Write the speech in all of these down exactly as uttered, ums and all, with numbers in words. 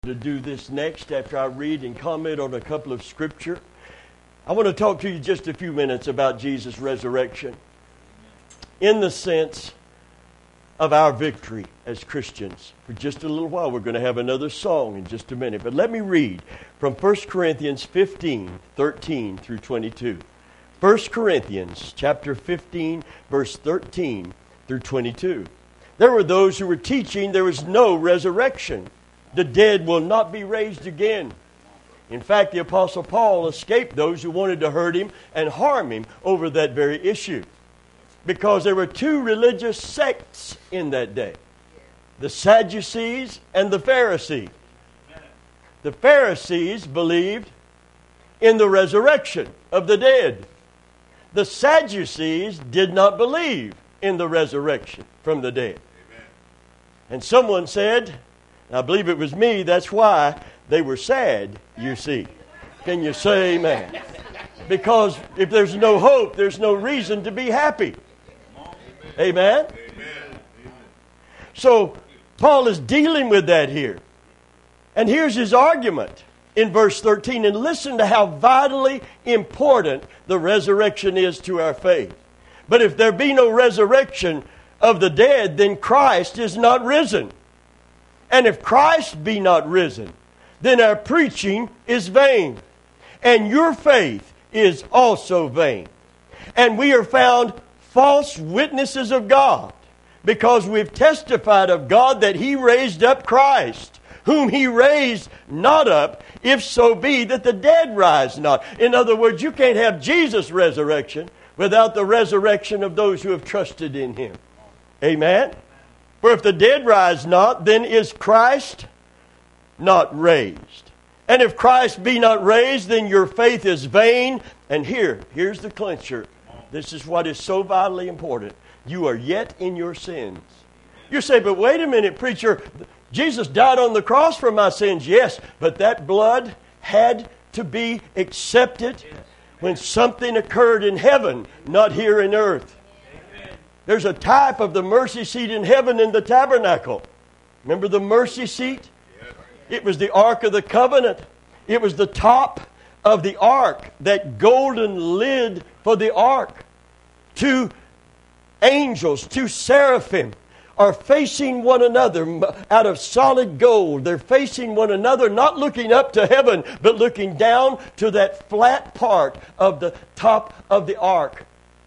To do this next after I read and comment on a couple of scripture. I want to talk to you just a few minutes about Jesus' resurrection in the sense of our victory as Christians. For just a little while, we're going to have another song in just a minute. But let me read from First Corinthians fifteen, thirteen through twenty-two. First Corinthians chapter fifteen, verse thirteen through twenty-two. There were those who were teaching there was no resurrection. The dead will not be raised again. In fact, the Apostle Paul escaped those who wanted to hurt him and harm him over that very issue. Because there were two religious sects in that day. The Sadducees and the Pharisees. The Pharisees believed in the resurrection of the dead. The Sadducees did not believe in the resurrection from the dead. And someone said, I believe it was me, that's why they were sad, you see. Can you say amen? Because if there's no hope, there's no reason to be happy. Amen? So, Paul is dealing with that here. And here's his argument in verse thirteen. And listen to how vitally important the resurrection is to our faith. But if there be no resurrection of the dead, then Christ is not risen. And if Christ be not risen, then our preaching is vain, and your faith is also vain. And we are found false witnesses of God, because we've testified of God that He raised up Christ, whom He raised not up, if so be that the dead rise not. In other words, you can't have Jesus' resurrection without the resurrection of those who have trusted in Him. Amen? For if the dead rise not, then is Christ not raised. And if Christ be not raised, then your faith is vain. And here, here's the clincher. This is what is so vitally important. You are yet in your sins. You say, but wait a minute, preacher. Jesus died on the cross for my sins. Yes, but that blood had to be accepted when something occurred in heaven, not here in earth. There's a type of the mercy seat in heaven in the tabernacle. Remember the mercy seat? It was the Ark of the Covenant. It was the top of the ark, that golden lid for the ark. Two angels, two seraphim, are facing one another out of solid gold. They're facing one another, not looking up to heaven, but looking down to that flat part of the top of the ark.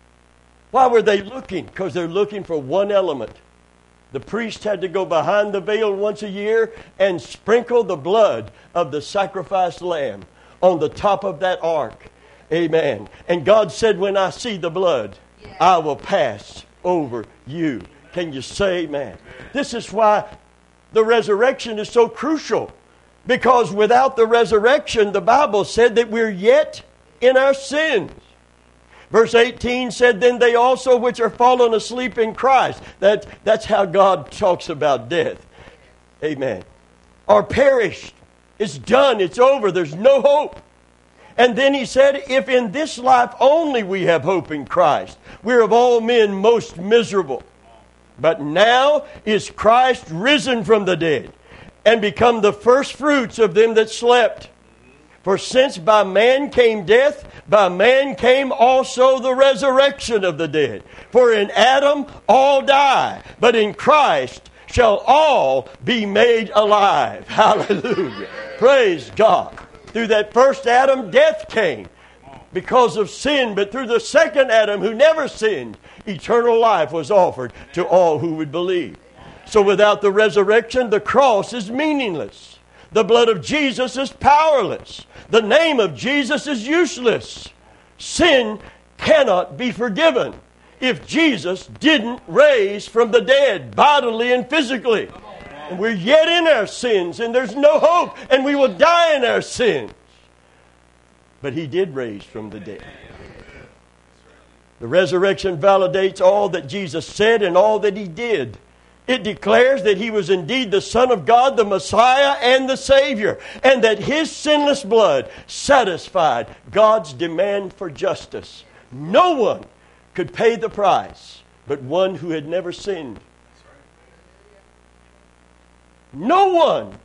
Why were they looking? Because they're looking for one element. The priest had to go behind the veil once a year and sprinkle the blood of the sacrificed lamb on the top of that ark. Amen. And God said, when I see the blood, I will pass over you. Can you say amen? This is why the resurrection is so crucial. Because without the resurrection, the Bible said that we're yet in our sins. Verse eighteen said, then they also which are fallen asleep in Christ. That, that's how God talks about death. Amen. Are perished. It's done. It's over. There's no hope. And then he said, if in this life only we have hope in Christ, we're of all men most miserable. But now is Christ risen from the dead and become the first fruits of them that slept. For since by man came death, by man came also the resurrection of the dead. For in Adam all die, but in Christ shall all be made alive. Hallelujah. Praise God. Through that first Adam, death came because of sin. But through the second Adam, who never sinned, eternal life was offered to all who would believe. So without the resurrection, the cross is meaningless. The blood of Jesus is powerless. The name of Jesus is useless. Sin cannot be forgiven if Jesus didn't raise from the dead, bodily and physically. And we're yet in our sins, and there's no hope, and we will die in our sins. But He did raise from the dead. The resurrection validates all that Jesus said and all that He did. It declares that He was indeed the Son of God, the Messiah, and the Savior, and that His sinless blood satisfied God's demand for justice. No one could pay the price but one who had never sinned. No one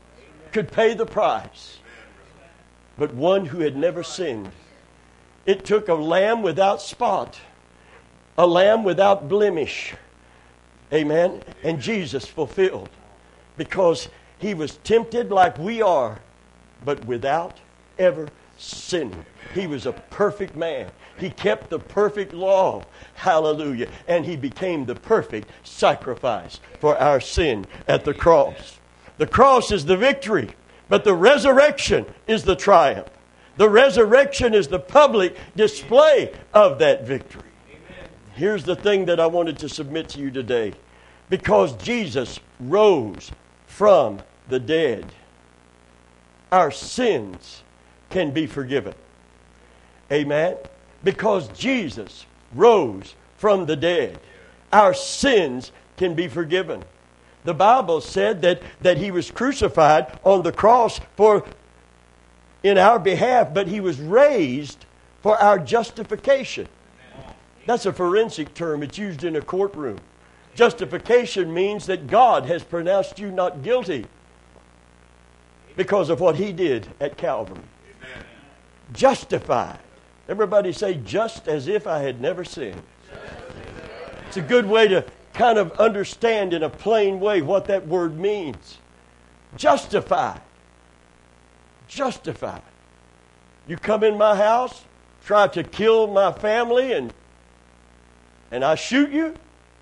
could pay the price, but one who had never sinned. It took a lamb without spot, a lamb without blemish. Amen. And Jesus fulfilled, because he was tempted like we are, but without ever sinning. He was a perfect man. He kept the perfect law. Hallelujah. And he became the perfect sacrifice for our sin at the cross. The cross is the victory, but the resurrection is the triumph. The resurrection is the public display of that victory. Amen. Here's the thing that I wanted to submit to you today. Because Jesus rose from the dead, our sins can be forgiven. Amen. Because Jesus rose from the dead, our sins can be forgiven. The Bible said that, that he was crucified on the cross for in our behalf, but he was raised for our justification. That's a forensic term. It's used in a courtroom. Justification means that God has pronounced you not guilty because of what he did at Calvary. Justified. Everybody say, just as if I had never sinned. It's a good way to kind of understand in a plain way what that word means. Justified. Justified. You come in my house, try to kill my family, and and I shoot you?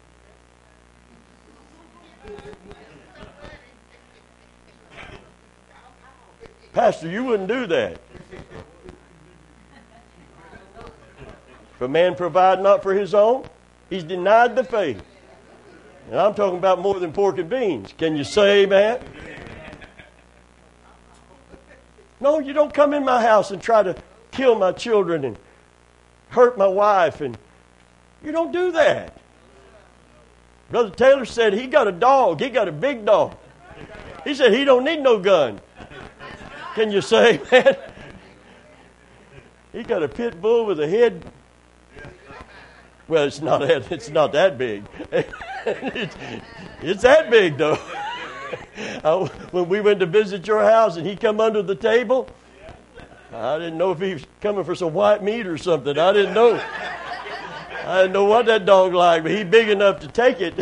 Pastor, you wouldn't do that. If a man provide not for his own, he's denied the faith. And I'm talking about more than pork and beans. Can you say amen? No, you don't come in my house and try to kill my children and hurt my wife. And you don't do that. Brother Taylor said he got a dog. He got a big dog. He said he don't need no gun. Can you say, man? He got a pit bull with a head. Well, it's not that. It's not that big. it's, it's that big, though. I, when we went to visit your house and he come under the table, I didn't know if he was coming for some white meat or something. I didn't know. I didn't know what that dog liked, but he big enough to take it.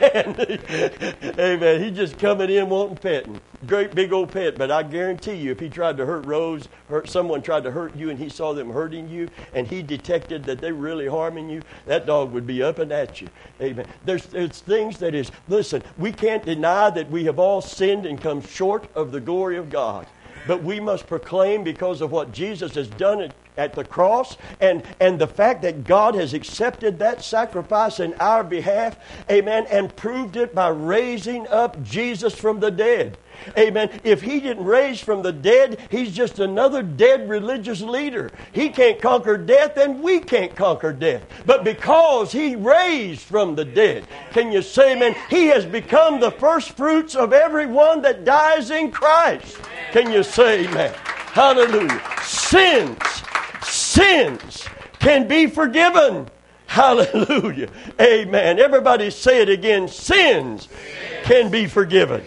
Amen. Amen. He just coming in wanting petting. Great big old pet. But I guarantee you, if he tried to hurt Rose, hurt someone tried to hurt you, and he saw them hurting you, and he detected that they were really harming you, that dog would be up and at you. Amen. There's, there's things that is, listen, we can't deny that we have all sinned and come short of the glory of God. But we must proclaim, because of what Jesus has done at, at the cross, and, and the fact that God has accepted that sacrifice in our behalf, amen, and proved it by raising up Jesus from the dead. Amen. If he didn't raise from the dead, he's just another dead religious leader. He can't conquer death, and we can't conquer death. But because he raised from the dead, can you say, amen, he has become the first fruits of everyone that dies in Christ. Can you say, amen? Hallelujah. Sins, sins can be forgiven. Hallelujah. Amen. Everybody say it again. Sins can be forgiven.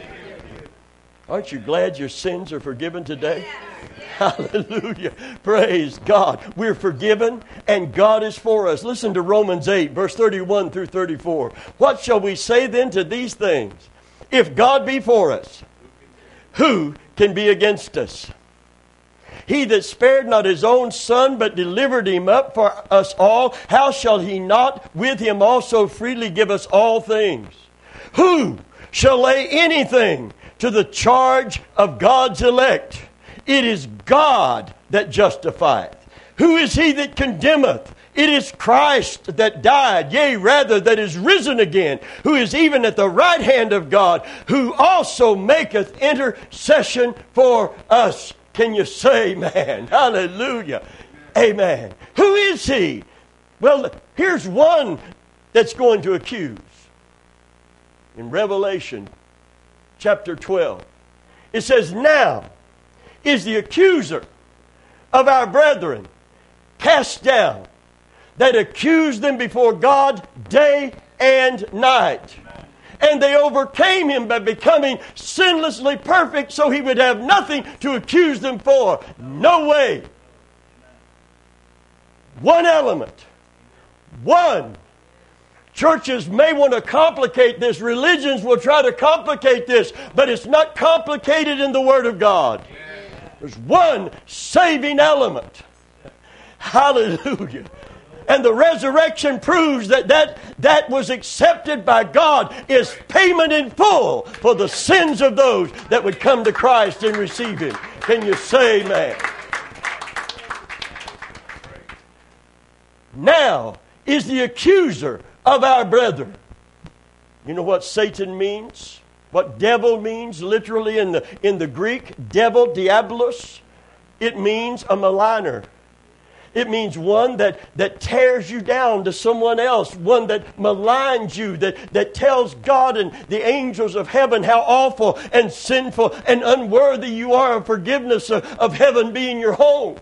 Aren't you glad your sins are forgiven today? Hallelujah. Praise God. We're forgiven and God is for us. Listen to Romans eight, verse thirty-one through thirty-four. What shall we say then to these things? If God be for us, who can be against us? He that spared not his own son, but delivered him up for us all, how shall he not with him also freely give us all things? Who shall lay anything to the charge of God's elect? It is God that justifieth. Who is he that condemneth? It is Christ that died, yea, rather that is risen again, who is even at the right hand of God, who also maketh intercession for us. Can you say amen? Hallelujah. Amen. Who is he? Well, here's one that's going to accuse. In Revelation chapter twelve, it says, now is the accuser of our brethren cast down, that accuse them before God day and night. And they overcame him by becoming sinlessly perfect so he would have nothing to accuse them for. No way. One element. One. Churches may want to complicate this. Religions will try to complicate this. But it's not complicated in the Word of God. There's one saving element. Hallelujah. And the resurrection proves that, that that was accepted by God is payment in full for the sins of those that would come to Christ and receive Him. Can you say amen? Now is the accuser of our brethren. You know what Satan means? What devil means literally in the, in the Greek? Devil, diabolos. It means a maligner. It means one that, that tears you down to someone else, one that maligns you, that, that tells God and the angels of heaven how awful and sinful and unworthy you are of forgiveness of, of heaven being your home.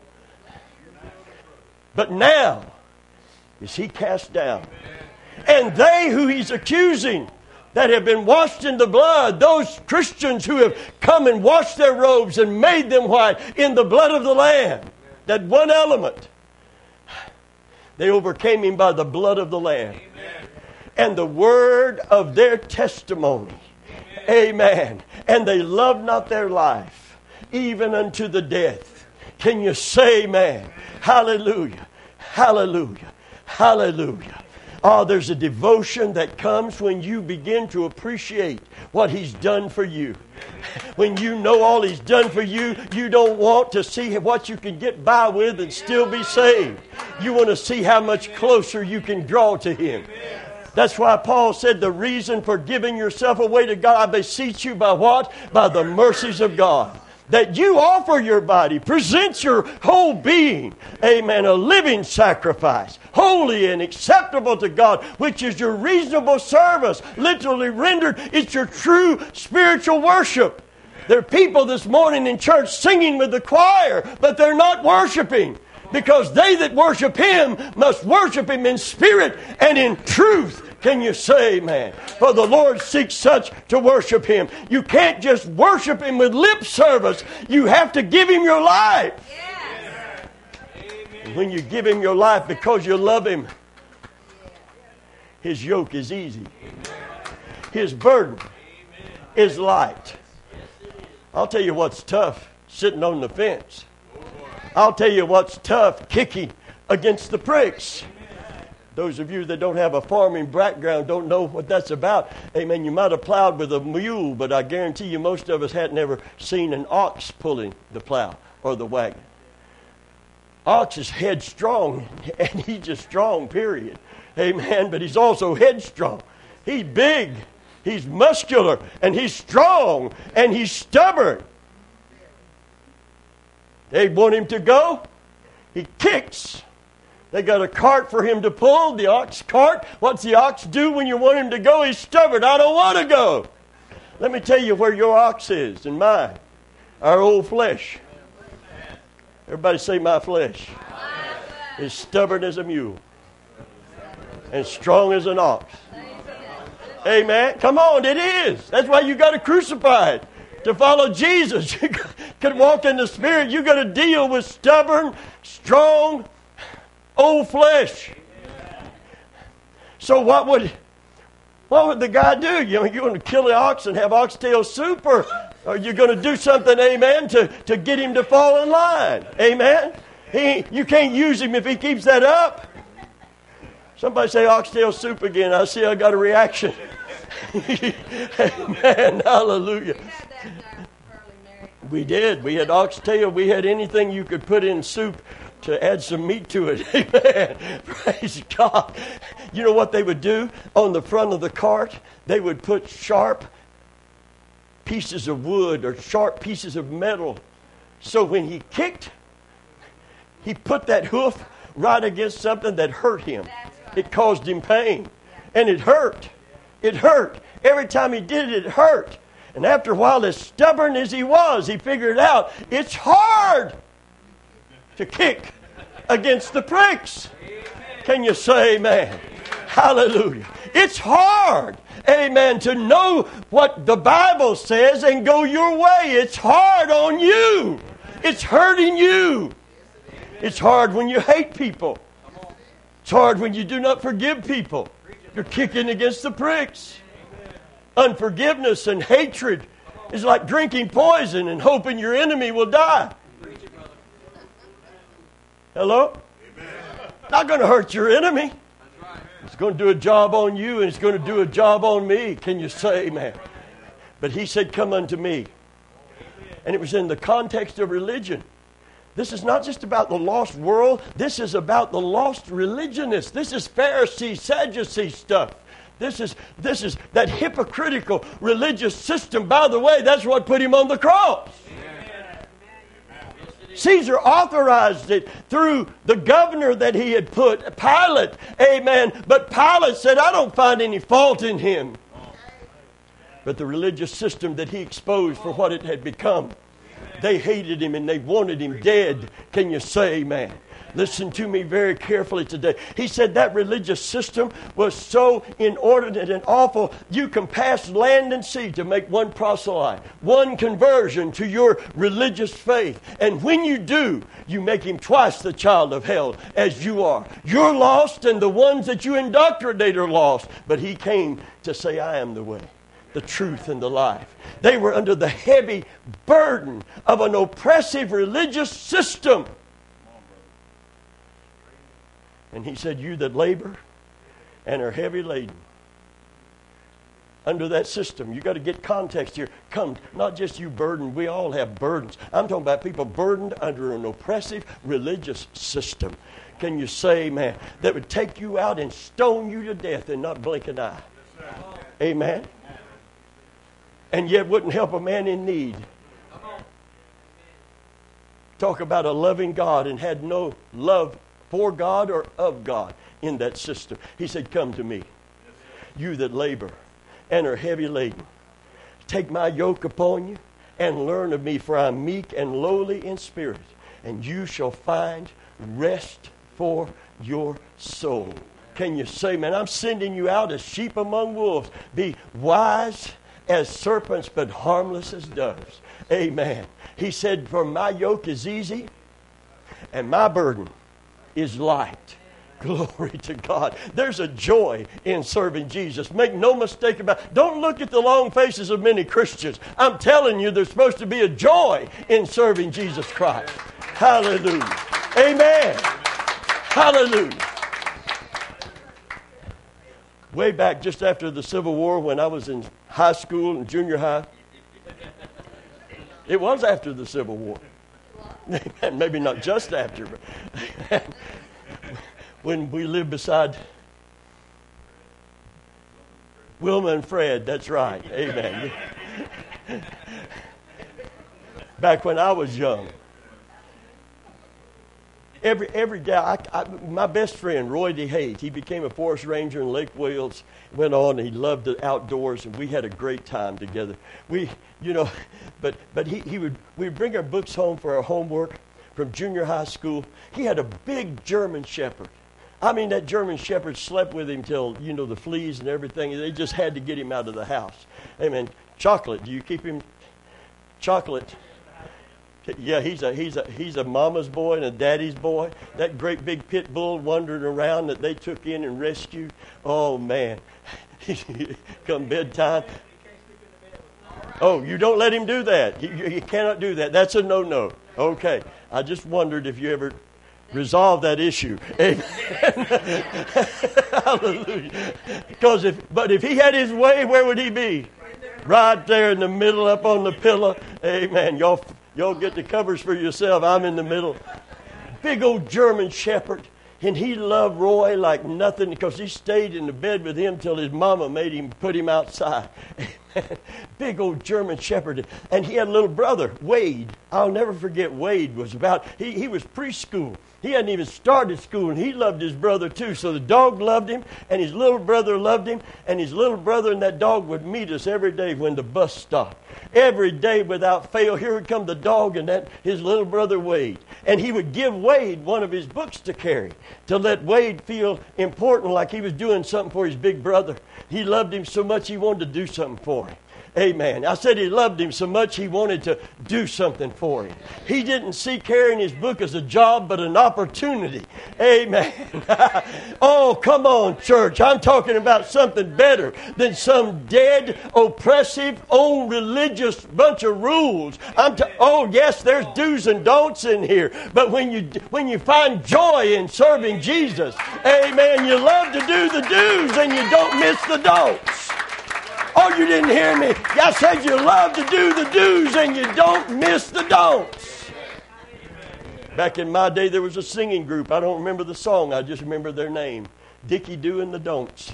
But now is he cast down. And they who he's accusing that have been washed in the blood, those Christians who have come and washed their robes and made them white in the blood of the Lamb, that one element, they overcame him by the blood of the Lamb. Amen. And the word of their testimony. Amen. Amen. And they loved not their life, even unto the death. Can you say amen? Hallelujah. Hallelujah. Hallelujah. Oh, there's a devotion that comes when you begin to appreciate what He's done for you. When you know all He's done for you, you don't want to see what you can get by with and still be saved. You want to see how much closer you can draw to Him. That's why Paul said the reason for giving yourself away to God, I beseech you by what? By the mercies of God. That you offer your body, present your whole being, amen, a living sacrifice, holy and acceptable to God, which is your reasonable service. Literally rendered, it's your true spiritual worship. There are people this morning in church singing with the choir, but they're not worshiping. Because they that worship Him must worship Him in spirit and in truth. Can you say amen? For the Lord seeks such to worship Him. You can't just worship Him with lip service. You have to give Him your life. Yes. And when you give Him your life because you love Him, His yoke is easy. His burden is light. I'll tell you what's tough, sitting on the fence. I'll tell you what's tough, kicking against the pricks. Those of you that don't have a farming background don't know what that's about. Amen. You might have plowed with a mule, but I guarantee you most of us hadn't ever seen an ox pulling the plow or the wagon. Ox is headstrong, and he's just strong, period. Amen. But he's also headstrong. He's big, he's muscular, and he's strong, and he's stubborn. They want him to go. He kicks. They got a cart for him to pull, the ox cart. What's the ox do when you want him to go? He's stubborn. I don't want to go. Let me tell you where your ox is and mine. Our old flesh. Everybody say my flesh. Is stubborn as a mule. And strong as an ox. Amen. Come on, it is. That's why you got to crucify it. To follow Jesus. You can walk in the Spirit. You got to deal with stubborn, strong, old flesh. So what would what would the guy do? You know, you want to kill the ox and have oxtail soup, or are you going to do something, amen, to, to get him to fall in line? Amen? He, you can't use him if he keeps that up. Somebody say oxtail soup again. I see I got a reaction. Amen. Hallelujah. We did. We had oxtail. We had anything you could put in soup to add some meat to it. Amen. Praise God. You know what they would do on the front of the cart? They would put sharp pieces of wood or sharp pieces of metal. So when he kicked, he put that hoof right against something that hurt him. It caused him pain. And it hurt. It hurt. Every time he did it, it hurt. And after a while, as stubborn as he was, he figured out it's hard to kick against the pricks. Can you say amen? Hallelujah. It's hard, amen, to know what the Bible says and go your way. It's hard on you. It's hurting you. It's hard when you hate people. It's hard when you do not forgive people. You're kicking against the pricks. Unforgiveness and hatred is like drinking poison and hoping your enemy will die. Hello? Not going to hurt your enemy. It's going to do a job on you, and it's going to do a job on me. Can you say amen? But he said, come unto me. And it was in the context of religion. This is not just about the lost world. This is about the lost religionists. This is Pharisee, Sadducee stuff. This is, this is that hypocritical religious system. By the way, that's what put him on the cross. Caesar authorized it through the governor that he had put, Pilate. Amen. But Pilate said, I don't find any fault in him. But the religious system that he exposed for what it had become, they hated him and they wanted him dead. Can you say amen? Listen to me very carefully today. He said that religious system was so inordinate and awful, you can pass land and sea to make one proselyte, one conversion to your religious faith. And when you do, you make him twice the child of hell as you are. You're lost and the ones that you indoctrinate are lost. But he came to say, I am the way, the truth, and the life. They were under the heavy burden of an oppressive religious system. And he said, you that labor and are heavy laden. Under that system, you got to get context here. Come, not just you burdened. We all have burdens. I'm talking about people burdened under an oppressive religious system. Can you say amen? That would take you out and stone you to death and not blink an eye. Amen? And yet wouldn't help a man in need. Talk about a loving God and had no love for God or of God in that system. He said, come to me, you that labor and are heavy laden. Take my yoke upon you and learn of me, for I am meek and lowly in spirit, and you shall find rest for your soul. Can you say, man, I'm sending you out as sheep among wolves. Be wise as serpents, but harmless as doves. Amen. He said, for my yoke is easy and my burden is light. Glory to God. There's a joy in serving Jesus. Make no mistake about it. Don't look at the long faces of many Christians. I'm telling you, there's supposed to be a joy in serving Jesus Christ. Hallelujah. Amen. Hallelujah. Way back just after the Civil War, when I was in high school and junior high, it was after the Civil War. Maybe not just after, but when we lived beside Wilma and Fred, that's right. Amen. Back when I was young. Every every day, I, I, my best friend, Roy DeHaye, he became a forest ranger in Lake Wales, went on, and he loved the outdoors, and we had a great time together. We, you know, but but he, he would, we'd bring our books home for our homework from junior high school. He had a big German Shepherd. I mean, that German Shepherd slept with him till, you know, the fleas and everything. They just had to get him out of the house. Amen. Chocolate, do you keep him? Chocolate. Yeah, he's a he's a he's a mama's boy and a daddy's boy. That great big pit bull wandering around that they took in and rescued. Oh man, come bedtime. Oh, you don't let him do that. You, you cannot do that. That's a no-no. Okay, I just wondered if you ever resolved that issue. Amen. Hallelujah. Because if but if he had his way, where would he be? Right there in the middle, up on the pillow. Amen. Y'all. Y'all get the covers for yourself. I'm in the middle. Big old German Shepherd. And he loved Roy like nothing because he stayed in the bed with him till his mama made him put him outside. Big old German shepherd. And he had a little brother, Wade. I'll never forget Wade was about, he, he was preschool. He hadn't even started school, and he loved his brother too. So the dog loved him, and his little brother loved him, and his little brother and that dog would meet us every day when the bus stopped. Every day without fail, here would come the dog and that his little brother Wade. And he would give Wade one of his books to carry to let Wade feel important, like he was doing something for his big brother. He loved him so much he wanted to do something for him. Amen. I said he loved him so much he wanted to do something for him. He didn't see carrying his book as a job, but an opportunity. Amen. Oh, come on, church. I'm talking about something better than some dead, oppressive, old religious bunch of rules. I'm t- oh, yes, there's do's and don'ts in here. But when you when you find joy in serving Jesus, amen, you love to do the do's and you don't miss the don'ts. Oh, you didn't hear me. I said you love to do the do's and you don't miss the don'ts. Back in my day, there was a singing group. I don't remember the song. I just remember their name. Dickie Do and the Don'ts.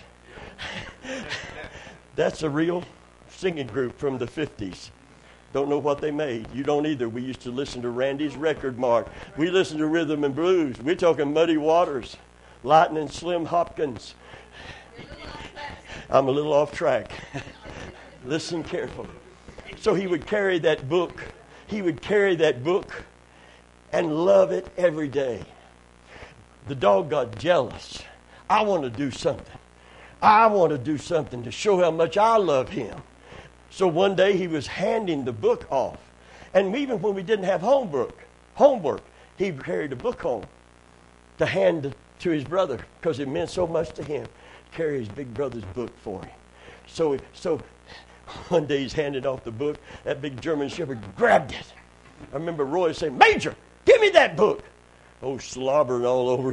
That's a real singing group from the fifties. Don't know what they made. You don't either. We used to listen to Randy's Record Mart. We listened to Rhythm and Blues. We're talking Muddy Waters, Lightning Slim Hopkins. I'm a little off track. Listen carefully. So he would carry that book. He would carry that book and love it every day. The dog got jealous. I want to do something. I want to do something to show how much I love him. So one day he was handing the book off. And even when we didn't have homework, homework, he carried a book home to hand to his brother because it meant so much to him. Carry his big brother's book for him. So, so one day he's handed off the book. That big German shepherd grabbed it. I remember Roy saying, "Major, give me that book." Oh, slobbering all over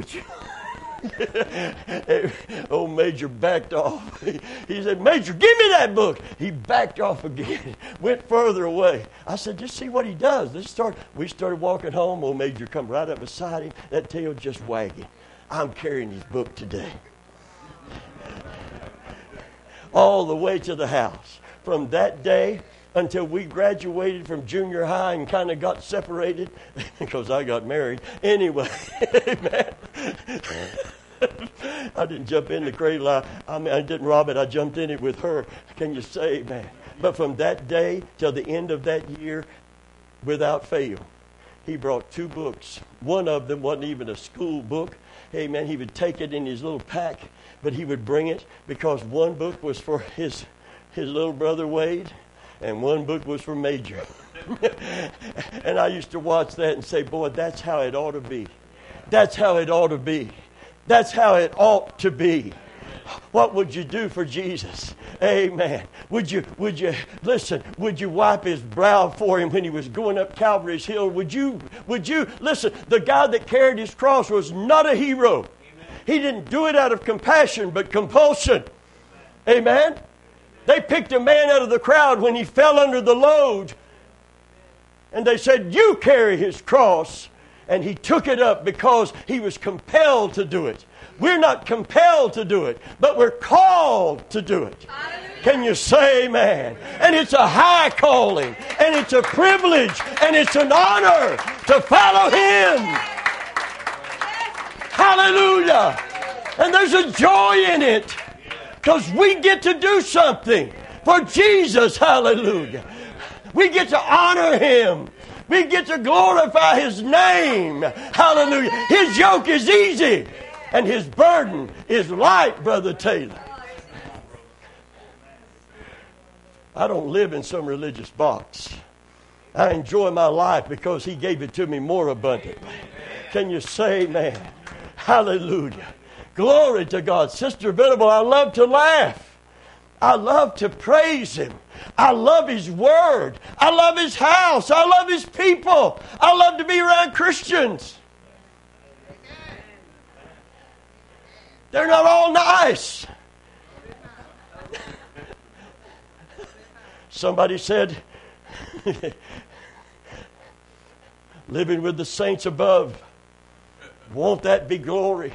it. Old Major backed off. He, he said, "Major, give me that book." He backed off again, went further away. I said, "Just see what he does." Let's start. We started walking home. Old Major come right up beside him. That tail just wagging. I'm carrying his book today. All the way to the house. From that day until we graduated from junior high and kind of got separated, because I got married. Anyway, amen. I didn't jump in the cradle. I, I mean, I didn't rob it. I jumped in it with her. Can you say amen? But from that day till the end of that year, without fail, he brought two books. One of them wasn't even a school book. Amen. He would take it in his little pack, but he would bring it because one book was for his his little brother Wade, and one book was for Major. And I used to watch that and say, boy, that's how it ought to be. That's how it ought to be. That's how it ought to be. What would you do for Jesus? Amen. Would you, would you, listen, would you wipe his brow for him when he was going up Calvary's hill? Would you, would you, listen, the guy that carried his cross was not a hero. Amen. He didn't do it out of compassion, but compulsion. Amen. They picked a man out of the crowd when he fell under the load. And they said, "You carry his cross." And he took it up because he was compelled to do it. We're not compelled to do it, but we're called to do it. Hallelujah. Can you say amen? And it's a high calling, and it's a privilege, and it's an honor to follow him. Hallelujah. And there's a joy in it because we get to do something for Jesus. Hallelujah. We get to honor him. We get to glorify his name. Hallelujah. His yoke is easy and his burden is light, Brother Taylor. I don't live in some religious box. I enjoy my life because he gave it to me more abundantly. Can you say amen? Hallelujah. Glory to God. Sister Venable, I love to laugh. I love to praise him. I love his word. I love his house. I love his people. I love to be around Christians. They're not all nice. Somebody said, living with the saints above, won't that be glory?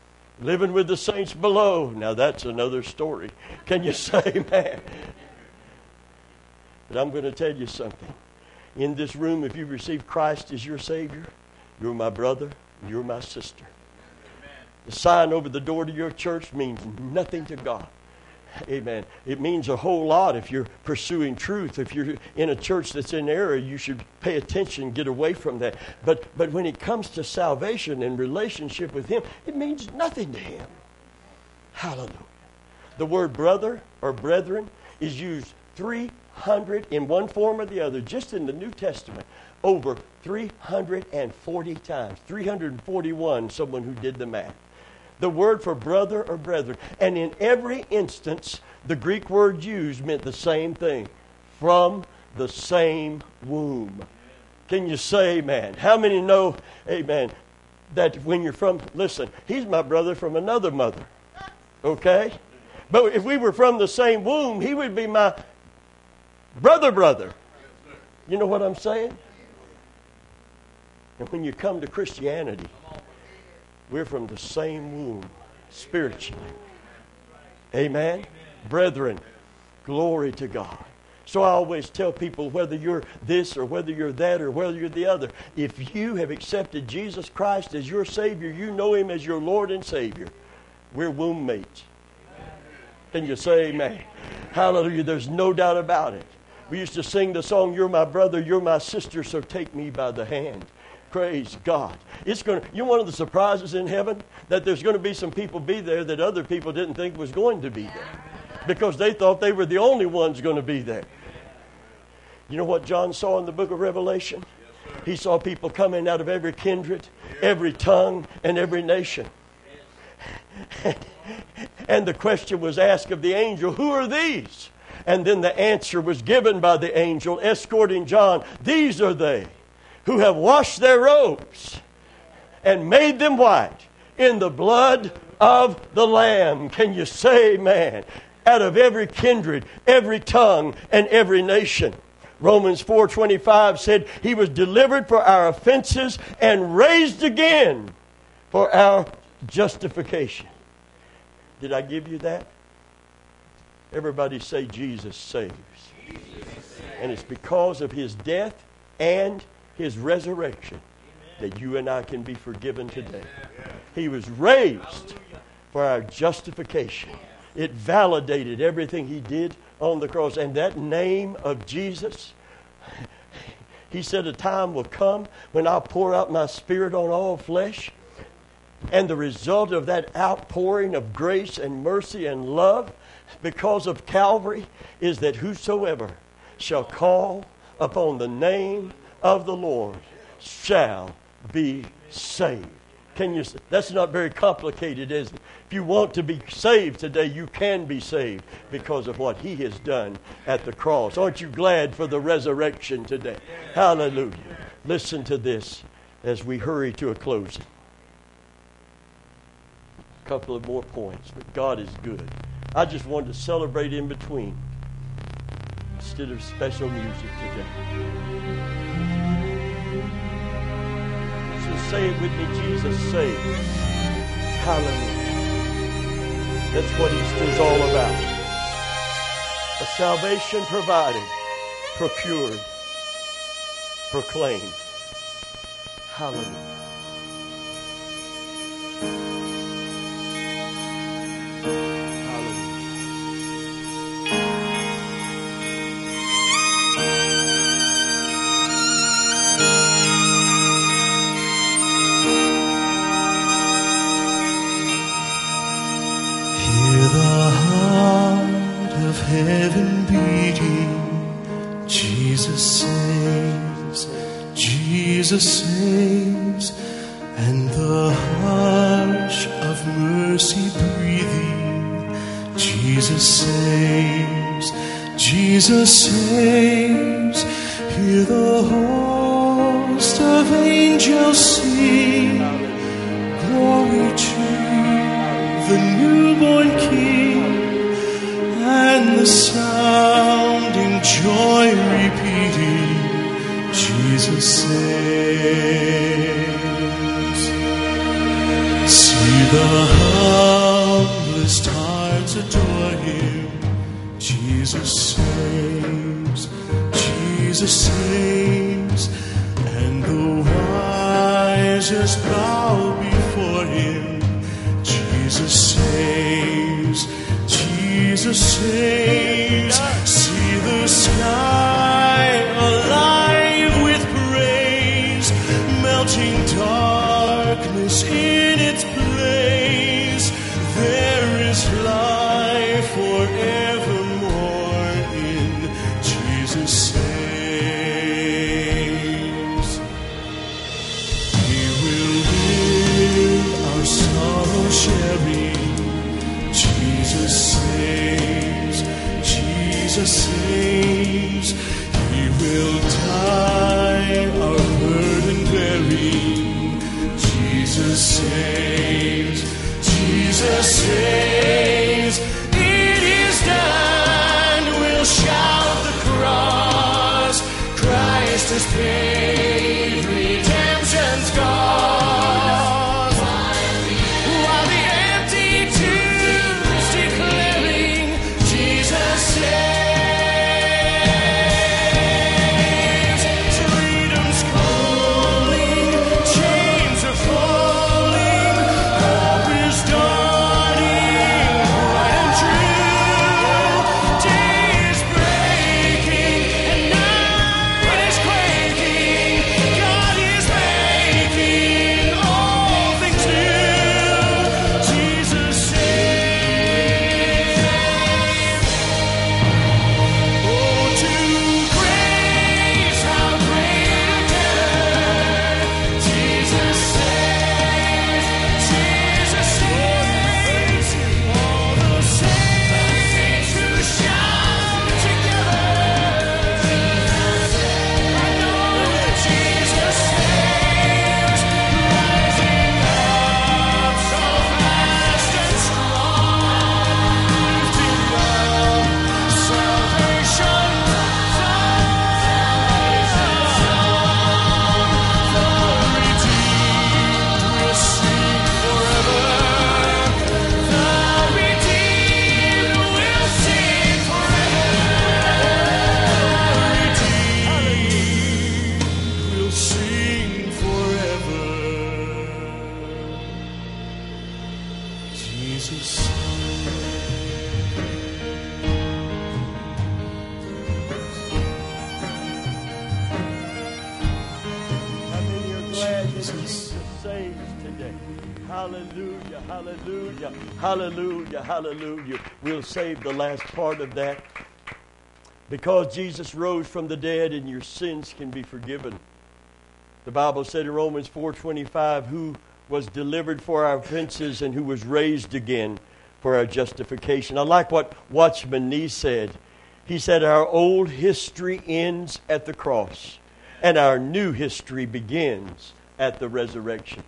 Living with the saints below, now that's another story. Can you say amen? But I'm going to tell you something. In this room, if you receive Christ as your Savior, you're my brother, you're my sister. Amen. The sign over the door to your church means nothing to God. Amen. It means a whole lot if you're pursuing truth. If you're in a church that's in error, you should pay attention, get away from that. But but when it comes to salvation and relationship with Him, it means nothing to Him. Hallelujah. The word brother or brethren is used three hundred in one form or the other, just in the New Testament, over three hundred forty times. three hundred forty-one, someone who did the math. The word for brother or brethren. And in every instance, the Greek word used meant the same thing. From the same womb. Can you say amen? How many know, amen, that when you're from, listen, he's my brother from another mother. Okay? But if we were from the same womb, he would be my brother, brother. You know what I'm saying? And when you come to Christianity, we're from the same womb, spiritually. Amen? Brethren, glory to God. So I always tell people, whether you're this or whether you're that or whether you're the other, if you have accepted Jesus Christ as your Savior, you know Him as your Lord and Savior, we're womb mates. Can you say amen? Hallelujah. There's no doubt about it. We used to sing the song, "You're my brother, you're my sister, so take me by the hand." Praise God. It's going to, you know, one of the surprises in heaven, that there's going to be some people be there that other people didn't think was going to be there, because they thought they were the only ones going to be there. You know what John saw in the book of Revelation? He saw people coming out of every kindred, every tongue, and every nation. And the question was asked of the angel, "Who are these?" And then the answer was given by the angel escorting John. "These are they who have washed their robes and made them white in the blood of the Lamb." Can you say amen? Out of every kindred, every tongue, and every nation. Romans four twenty-five said He was delivered for our offenses and raised again for our justification. Did I give you that? Everybody say, Jesus saves. Jesus saves. And it's because of His death and His resurrection that you and I can be forgiven today. He was raised for our justification. It validated everything He did on the cross. And that name of Jesus, He said, "A time will come when I'll pour out my Spirit on all flesh." And the result of that outpouring of grace and mercy and love because of Calvary is that whosoever shall call upon the name of the Lord shall be saved. Can you? That's not very complicated, is it? If you want to be saved today, you can be saved because of what He has done at the cross. Aren't you glad for the resurrection today? Hallelujah. Listen to this as we hurry to a closing. A couple of more points, but God is good. I just wanted to celebrate in between instead of special music today. So say it with me, Jesus saves. Hallelujah. That's what Easter's all about. A salvation provided, procured, proclaimed. Hallelujah. Heaven beating, Jesus saves, Jesus saves, and the hush of mercy breathing, Jesus saves, Jesus saves. Hear the host of angels sing, glory to the newborn King. And the sounding joy repeating, Jesus saves. See the humblest hearts adore Him, Jesus saves, Jesus saves, and the wisest bow before him. Jesus saves, Jesus saves. See the sky alive with praise, melting darkness in its place. There is life forevermore in Jesus saves. He will live our sorrow sharing. Jesus saves, Jesus saves. He will die our burden bearing. Jesus saves, Jesus saves. It is done. We'll shout the cross. Christ has paid. Redemption's gone. While the empty tombs declaring, Jesus saves. Freedom's calling. Chains are falling. Hope is dawning. Bright and true. Day is breaking and night is quaking. God is making all things new. Jesus saves. Oh, to grace, how great a day. Jesus saves. Jesus saves. All the saints who shout together. I know that Jesus saves. Rising up so fast and strong. Lifting up salvation song. The redeemed will sing forever. The redeemed will sing forever. Redeemed will sing forever. Jesus. How many are glad that Jesus saves today? Hallelujah, hallelujah, hallelujah, hallelujah. We'll save the last part of that. Because Jesus rose from the dead and your sins can be forgiven. The Bible said in Romans four twenty-five, who was delivered for our offenses and who was raised again for our justification. I like what Watchman Nee said. He said, our old history ends at the cross, and our new history begins at the resurrection.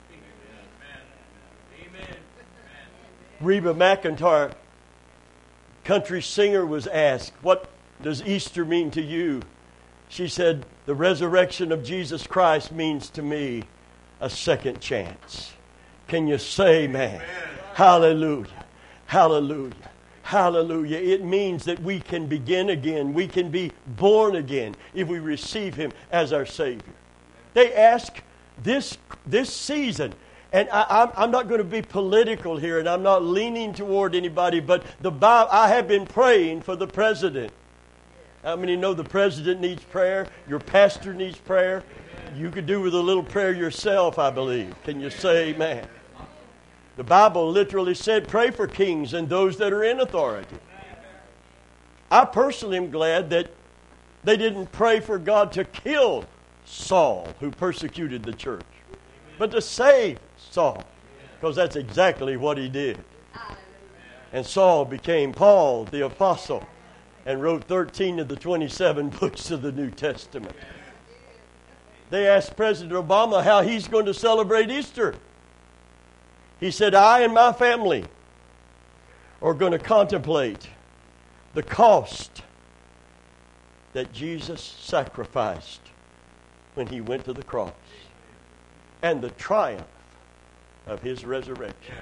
Reba McEntire, country singer, was asked, what does Easter mean to you? She said, the resurrection of Jesus Christ means to me a second chance. Can you say, man? Hallelujah. Hallelujah. Hallelujah. It means that we can begin again. We can be born again if we receive Him as our Savior. They ask this, this season, and I, I'm, I'm not going to be political here, and I'm not leaning toward anybody, but the Bible, I have been praying for the president. How many know the president needs prayer? Your pastor needs prayer. You could do with a little prayer yourself, I believe. Can you say amen? The Bible literally said, pray for kings and those that are in authority. I personally am glad that they didn't pray for God to kill Saul, who persecuted the church, but to save Saul, because that's exactly what he did. And Saul became Paul, the apostle, and wrote thirteen of the twenty-seven books of the New Testament. They asked President Obama how he's going to celebrate Easter. He said, I and my family are going to contemplate the cost that Jesus sacrificed when He went to the cross and the triumph of His resurrection.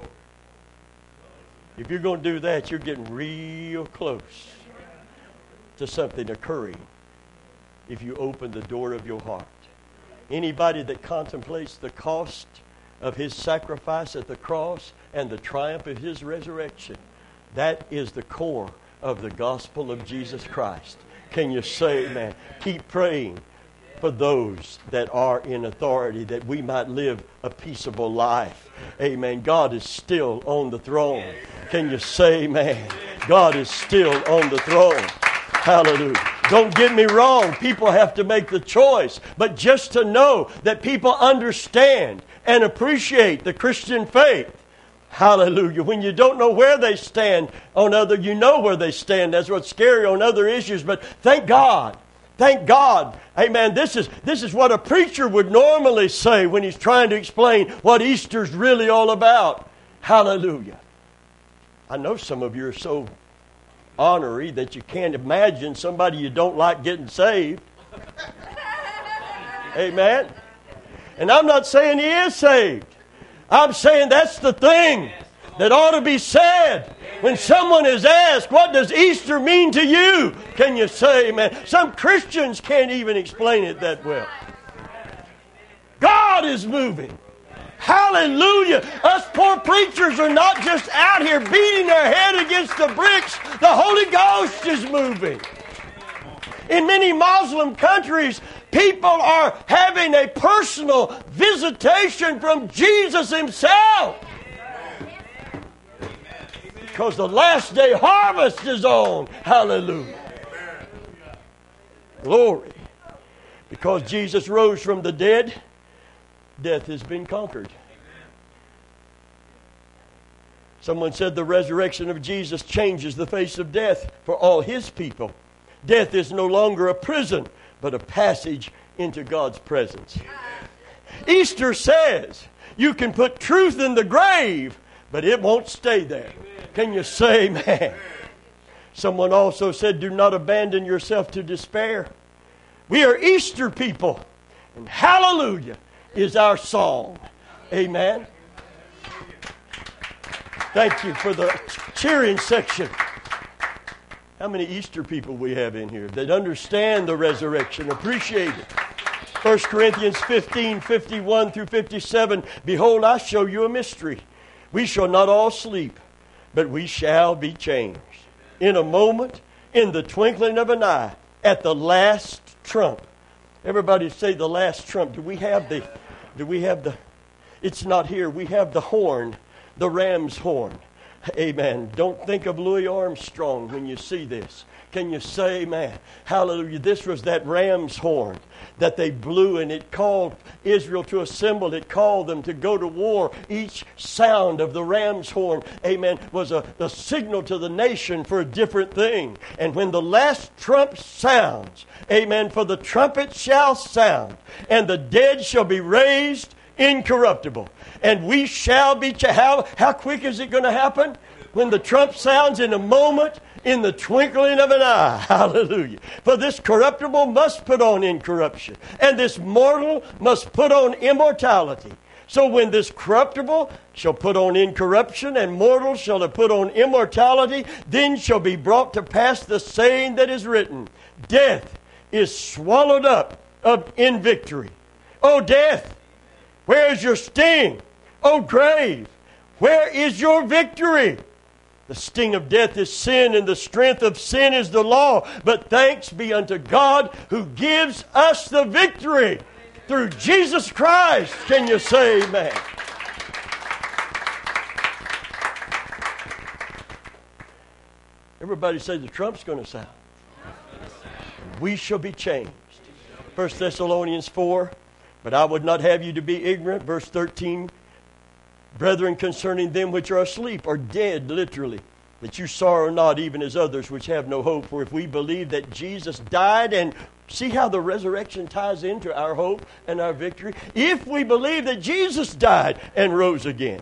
If you're going to do that, you're getting real close to something occurring if you open the door of your heart. Anybody that contemplates the cost of his sacrifice at the cross and the triumph of his resurrection, that is the core of the gospel of Jesus Christ. Can you say amen? Keep praying for those that are in authority, that we might live a peaceable life. Amen. God is still on the throne. Can you say amen? God is still on the throne. Hallelujah. Don't get me wrong. People have to make the choice. But just to know that people understand and appreciate the Christian faith. Hallelujah. When you don't know where they stand on other, you know where they stand. That's what's scary on other issues. But thank God. Thank God. Amen. This is, this is what a preacher would normally say when he's trying to explain what Easter's really all about. Hallelujah. I know some of you are so honorary that you can't imagine somebody you don't like getting saved. Amen. And I'm not saying he is saved. I'm saying that's the thing that ought to be said. When someone is asked, what does Easter mean to you? Can you say, amen? Some Christians can't even explain it that well. God is moving. Hallelujah. Us poor preachers are not just out here beating our head against the bricks. The Holy Ghost is moving. In many Muslim countries, people are having a personal visitation from Jesus himself. Because the last day harvest is on. Hallelujah. Glory. Because Jesus rose from the dead, death has been conquered. Someone said the resurrection of Jesus changes the face of death for all his people. Death is no longer a prison, but a passage into God's presence. Easter says you can put truth in the grave, but it won't stay there. Can you say amen? Someone also said, do not abandon yourself to despair. We are Easter people, and hallelujah is our song. Amen. Thank you for the cheering section. How many Easter people we have in here that understand the resurrection, appreciate it. First Corinthians fifteen, fifty-one through fifty-seven. Behold, I show you a mystery. We shall not all sleep, but we shall be changed. In a moment, in the twinkling of an eye, at the last trump. Everybody say the last trump. Do we have the, do we have the, it's not here. We have the horn, the ram's horn. Amen. Don't think of Louis Armstrong when you see this. Can you say amen? Hallelujah. This was that ram's horn that they blew, and it called Israel to assemble. It called them to go to war. Each sound of the ram's horn, amen, was a, a signal to the nation for a different thing. And when the last trump sounds, amen, for the trumpet shall sound, and the dead shall be raised incorruptible. And we shall be, ch- how, how quick is it going to happen? When the trump sounds, in a moment, in the twinkling of an eye. Hallelujah. For this corruptible must put on incorruption, and this mortal must put on immortality. So when this corruptible shall put on incorruption, and mortal shall have put on immortality, then shall be brought to pass the saying that is written, death is swallowed up in victory. O death, where is your sting? O grave, where is your victory? The sting of death is sin, and the strength of sin is the law. But thanks be unto God who gives us the victory through Jesus Christ. Can you say amen? Everybody say the trump's going to sound. We shall be changed. First Thessalonians four. But I would not have you to be ignorant. Verse thirteen. Brethren, concerning them which are asleep, or dead, literally, that you sorrow not, even as others which have no hope. For if we believe that Jesus died, and see how the resurrection ties into our hope and our victory. If we believe that Jesus died and rose again,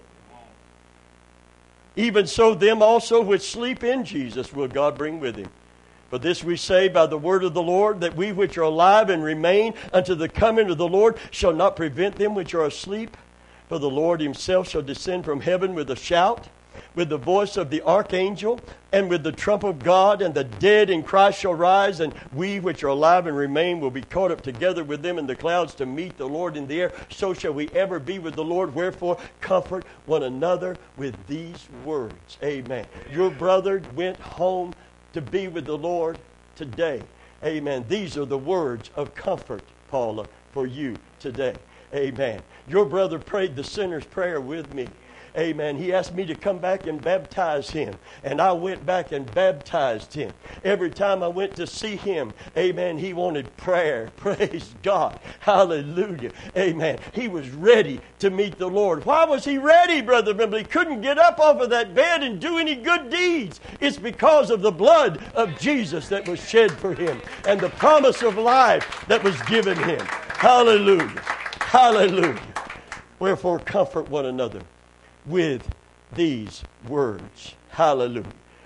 even so them also which sleep in Jesus will God bring with him. For this we say by the word of the Lord, that we which are alive and remain unto the coming of the Lord shall not prevent them which are asleep. For the Lord himself shall descend from heaven with a shout, with the voice of the archangel, and with the trump of God, and the dead in Christ shall rise, and we which are alive and remain will be caught up together with them in the clouds to meet the Lord in the air. So shall we ever be with the Lord. Wherefore, comfort one another with these words. Amen. Your brother went home to be with the Lord today. Amen. These are the words of comfort, Paula, for you today. Amen. Your brother prayed the sinner's prayer with me. Amen. He asked me to come back and baptize him. And I went back and baptized him. Every time I went to see him, amen, he wanted prayer. Praise God. Hallelujah. Amen. He was ready to meet the Lord. Why was he ready, Brother Bimble? He couldn't get up off of that bed and do any good deeds. It's because of the blood of Jesus that was shed for him and the promise of life that was given him. Hallelujah. Hallelujah. Wherefore, comfort one another with these words. Hallelujah.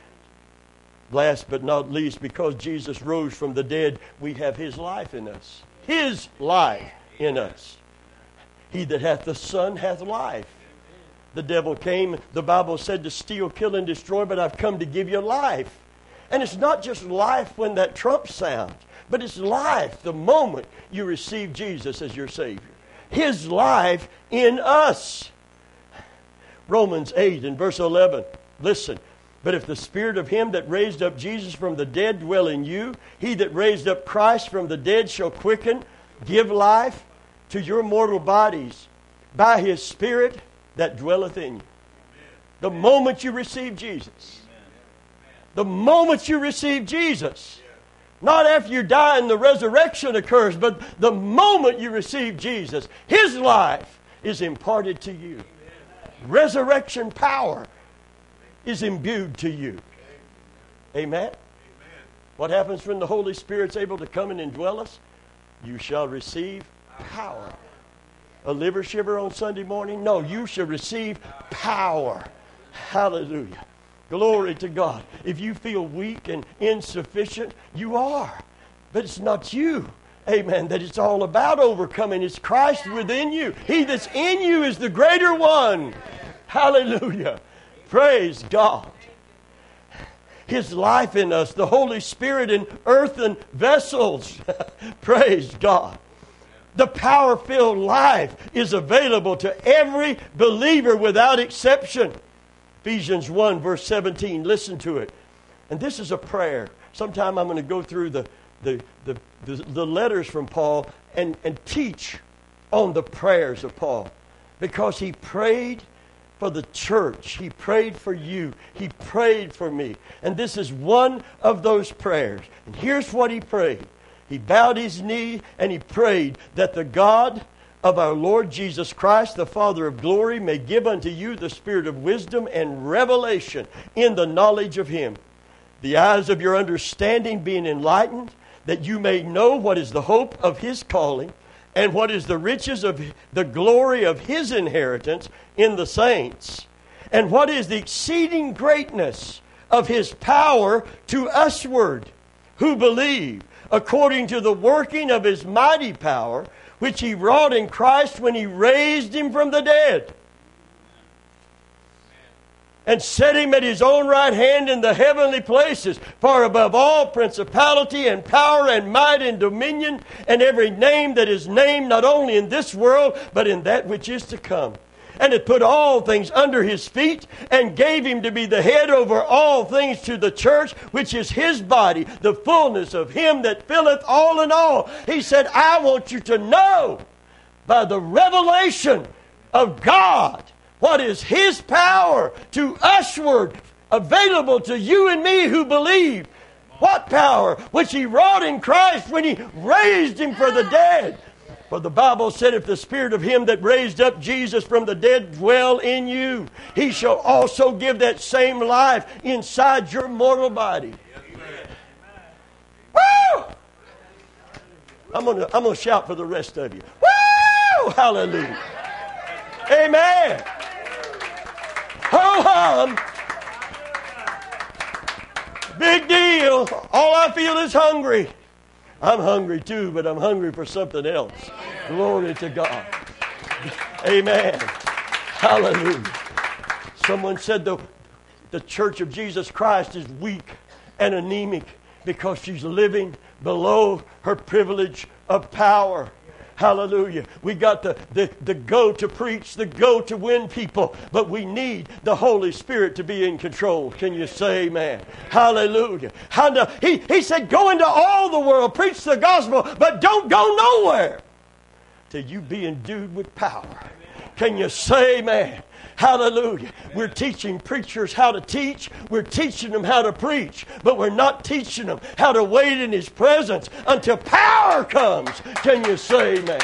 Last but not least, because Jesus rose from the dead, we have his life in us. His life in us. He that hath the Son hath life. The devil came, the Bible said, to steal, kill, and destroy, but I've come to give you life. And it's not just life when that trump sounds, but it's life the moment you receive Jesus as your Savior. His life in us. Romans eight and verse eleven. Listen. But if the spirit of him that raised up Jesus from the dead dwell in you, he that raised up Christ from the dead shall quicken, give life to your mortal bodies by his spirit that dwelleth in you. The moment you receive Jesus. The moment you receive Jesus. Not after you die and the resurrection occurs, but the moment you receive Jesus, his life is imparted to you. Resurrection power is imbued to you. Amen? What happens when the Holy Spirit's able to come and indwell us? You shall receive power. A liver shiver on Sunday morning? No, you shall receive power. Hallelujah. Glory to God. If you feel weak and insufficient, you are. But it's not you. Amen. That it's all about overcoming. It's Christ within you. He that's in you is the greater one. Hallelujah. Praise God. His life in us, the Holy Spirit in earthen vessels. Praise God. The power-filled life is available to every believer without exception. Ephesians one, verse seventeen. Listen to it. And this is a prayer. Sometime I'm going to go through the, the, the, the, the letters from Paul and, and teach on the prayers of Paul. Because he prayed for the church. He prayed for you. He prayed for me. And this is one of those prayers. And here's what he prayed. He bowed his knee and he prayed that the God of our Lord Jesus Christ, the Father of glory, may give unto you the spirit of wisdom and revelation in the knowledge of him. The eyes of your understanding being enlightened, that you may know what is the hope of his calling, and what is the riches of the glory of his inheritance in the saints, and what is the exceeding greatness of his power to usward, who believe, according to the working of his mighty power, which he wrought in Christ when he raised him from the dead, and set him at his own right hand in the heavenly places, far above all principality and power and might and dominion, and every name that is named, not only in this world, but in that which is to come. And it put all things under his feet, and gave him to be the head over all things to the church, which is his body, the fullness of him that filleth all in all. He said, I want you to know by the revelation of God what is his power to usward, available to you and me who believe. What power? Which he wrought in Christ when he raised him from the dead. For the Bible said, if the spirit of him that raised up Jesus from the dead dwell in you, he shall also give that same life inside your mortal body. Woo! I'm going to I'm going to shout for the rest of you. Woo! Hallelujah. Amen. Ho hum. Big deal. All I feel is hungry. I'm hungry too, but I'm hungry for something else. Glory to God. Amen. Hallelujah. Someone said the the church of Jesus Christ is weak and anemic because she's living below her privilege of power. Hallelujah. We got the, the, the go to preach, the go to win people, but we need the Holy Spirit to be in control. Can you say amen? Hallelujah. Hallelujah. He, he said, go into all the world, preach the gospel, but don't go nowhere till you be endued with power. Can you say amen? Hallelujah. We're teaching preachers how to teach. We're teaching them how to preach. But we're not teaching them how to wait in His presence until power comes. Can you say amen?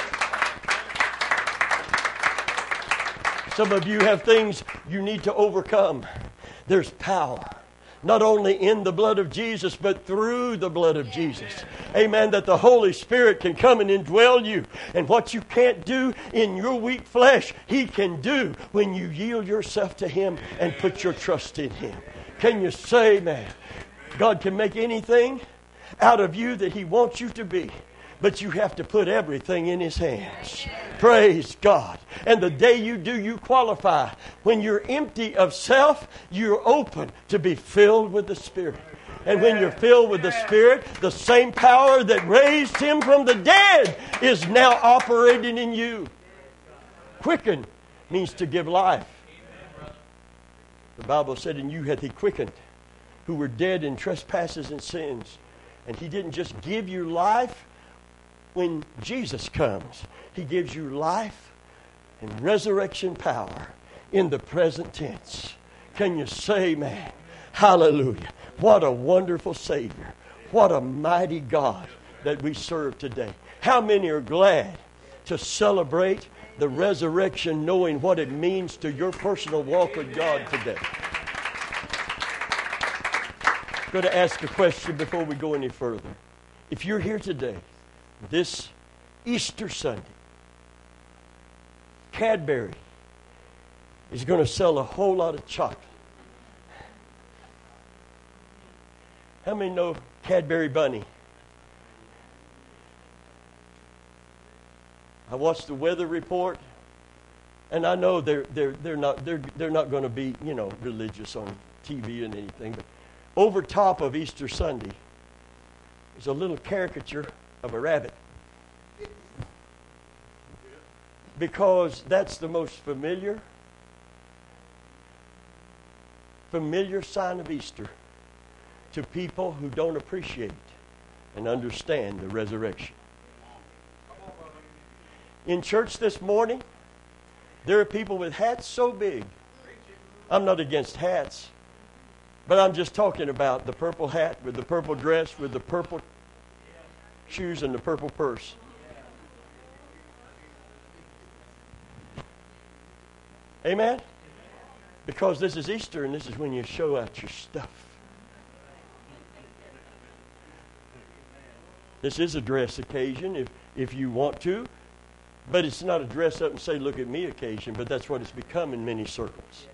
Some of you have things you need to overcome. There's power. Not only in the blood of Jesus, but through the blood of Jesus. Amen. That the Holy Spirit can come and indwell you. And what you can't do in your weak flesh, He can do when you yield yourself to Him and put your trust in Him. Can you say, man? God can make anything out of you that He wants you to be. But you have to put everything in His hands. Praise God. And the day you do, you qualify. When you're empty of self, you're open to be filled with the Spirit. And when you're filled with the Spirit, the same power that raised Him from the dead is now operating in you. Quicken means to give life. The Bible said, and you hath He quickened, who were dead in trespasses and sins. And He didn't just give you life. When Jesus comes, He gives you life and resurrection power in the present tense. Can you say amen? Hallelujah. What a wonderful Savior. What a mighty God that we serve today. How many are glad to celebrate the resurrection, knowing what it means to your personal walk with God today? I'm going to ask a question before we go any further. If you're here today, this Easter Sunday, Cadbury is going to sell a whole lot of chocolate. How many know Cadbury Bunny? I watched the weather report, and I know they're they're they're not they're they're not going to be, you know, religious on T V and anything, but over top of Easter Sunday is a little caricature of a rabbit, because that's the most familiar familiar sign of Easter to people who don't appreciate and understand the resurrection. In church this morning, there are people with hats so big. I'm not against hats, but I'm just talking about the purple hat with the purple dress with the purple shoes and the purple purse. Amen? Because this is Easter, and this is when you show out your stuff. This is a dress occasion if, if you want to, but it's not a dress up and say, look at me occasion, but that's what it's become in many circles.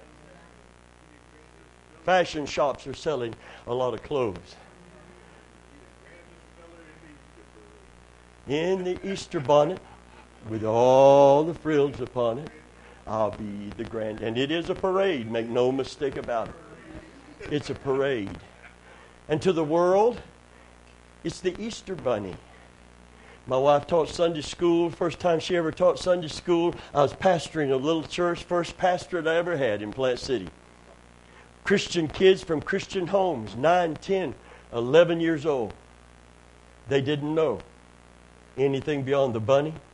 Fashion shops are selling a lot of clothes. In the Easter bonnet, with all the frills upon it, I'll be the grand. And it is a parade, make no mistake about it. It's a parade. And to the world, it's the Easter bunny. My wife taught Sunday school. First time she ever taught Sunday school, I was pastoring a little church, first pastorate I ever had in Plant City. Christian kids from Christian homes, nine, ten, eleven years old. They didn't know anything beyond the bunny